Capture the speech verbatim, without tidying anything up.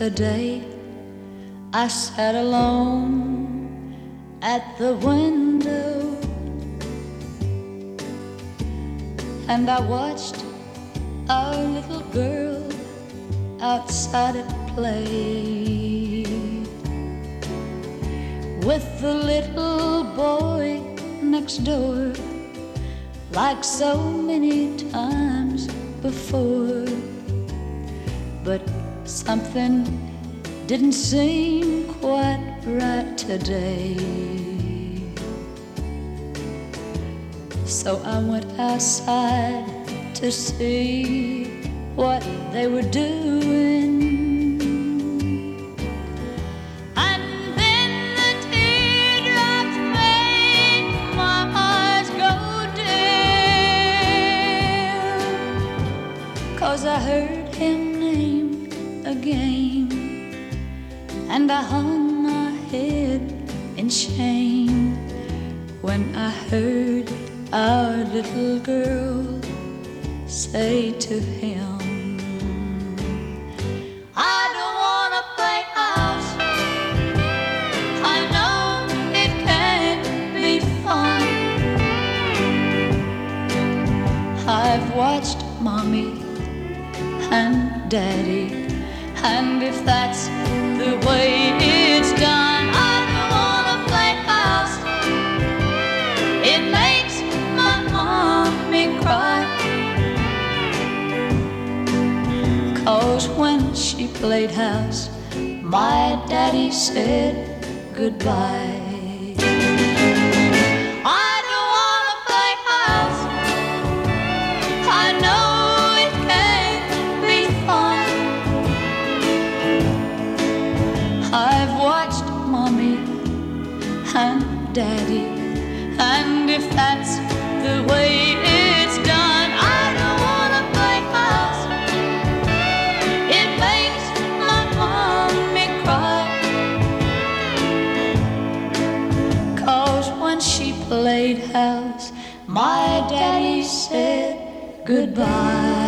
Yesterday I sat alone at the window and I watched our little girl outside at play with the little boy next door, like so many times before. But something didn't seem quite right today, so I went outside to see what they were doing. And then the teardrops made my eyes go dim, 'cause I heard him name again, and I hung my head in shame when I heard our little girl say to him, I don't wanna play house, I know it can't be fun. I've watched Mommy and Daddy, and if that's the way it's done, I don't wanna play house. It makes my mommy cry, 'cause when she played house, my daddy said goodbye. I don't wanna play house, I know it can't be fun. I've watched Mommy and Daddy, and if that's the way it's done, I don't wanna play house. It makes my mommy cry, 'cause when she played house, my daddy said goodbye.